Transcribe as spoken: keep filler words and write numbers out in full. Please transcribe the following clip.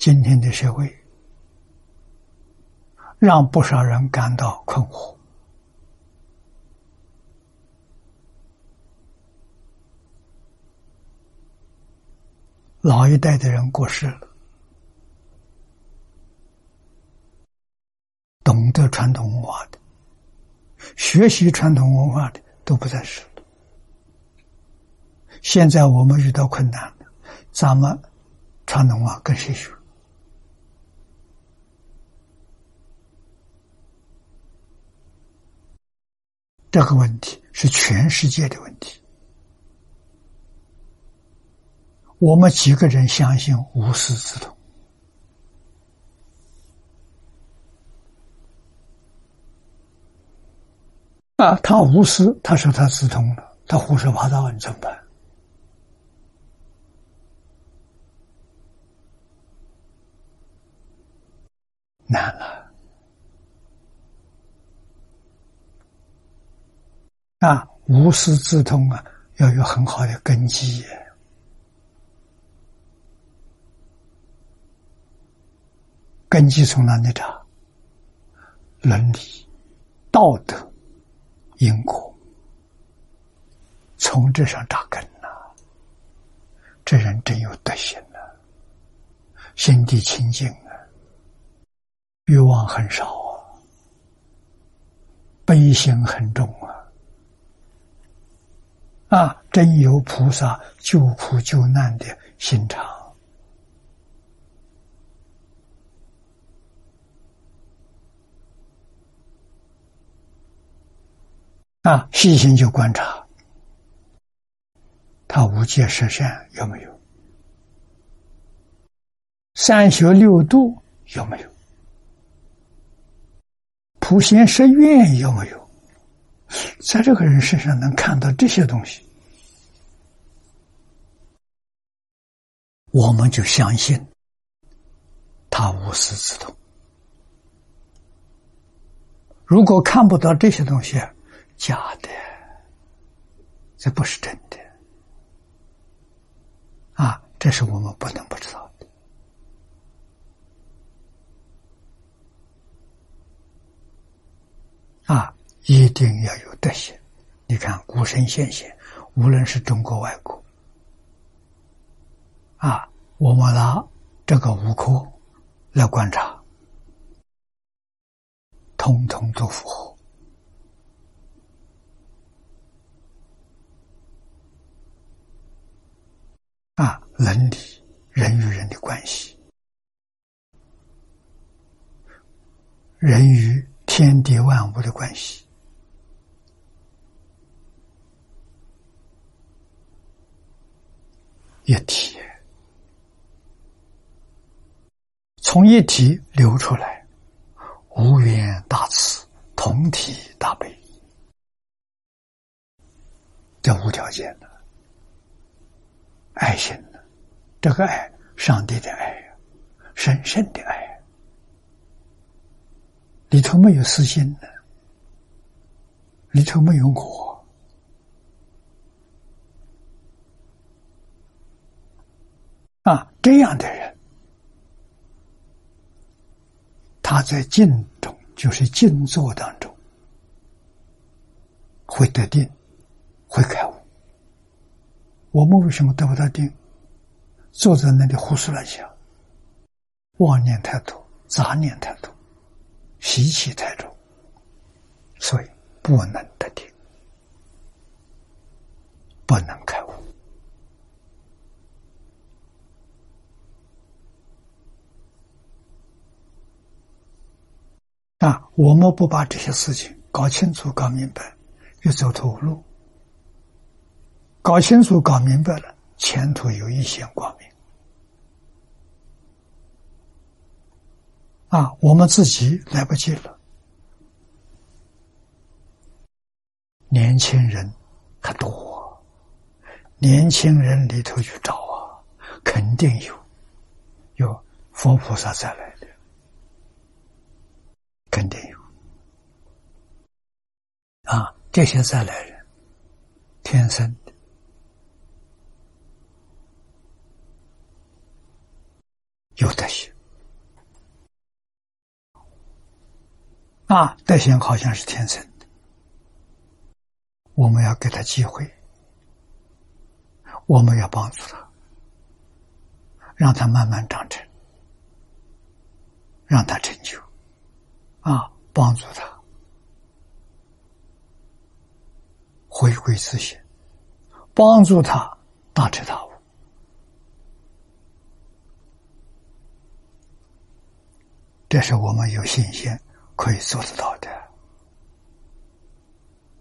今天的社会让不少人感到困惑。老一代的人过世了，懂得传统文化的，学习传统文化的都不在世了。现在我们遇到困难了，咱们传统文化跟谁学？这个问题是全世界的问题。我们几个人相信无师自通？啊，他无师，他说他自通了，他胡说八道，你怎么办？难了。啊，无师自通啊，要有很好的根基。根基从哪里找？伦理、道德、因果，从这上扎根呐、啊。这人真有德行啊，心地清净啊，欲望很少啊，悲心很重啊。啊，真有菩萨救苦救难的心肠。啊，细心就观察，他五戒十善有没有？三学六度有没有？普贤十愿有没有？在这个人身上能看到这些东西，我们就相信他无师自通。如果看不到这些东西，假的，这不是真的啊！这是我们不能不知道的啊！一定要有德行。你看古圣先贤，无论是中国外国啊，我们拿这个五科来观察，通通都符合。啊，伦理，人与人的关系，人与天地万物的关系，一体，从一体流出来，无缘大慈，同体大悲，这无条件的爱心呢，这个爱，上帝的爱，神圣的爱，里头没有私心的，里头没有我。啊，这样的人，他在静中，就是静坐当中，会得定，会开悟。我们为什么得不到定？坐在那里胡思乱想，妄念太多，杂念太多，习气太重，所以不能得定，不能开悟。啊，我们不把这些事情搞清楚、搞明白，就走投无路。搞清楚、搞明白了，前途有一线光明。啊，我们自己来不及了，年轻人还多，年轻人里头去找啊，肯定有，有佛菩萨再来的，肯定有。啊，这些再来人，天生的。有德行， 啊，德行好像是天生的，我们要给他机会，我们要帮助他，让他慢慢长成，让他成就，啊，帮助他回归自信，帮助他大彻大悟。这是我们有信心可以做得到的。